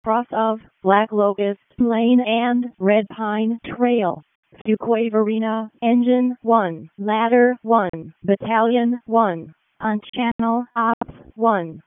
cross of Black Locust Lane and Red Pine Trail. Fuquay Varina, Engine 1, Ladder 1, Battalion 1, on Channel Ops 1.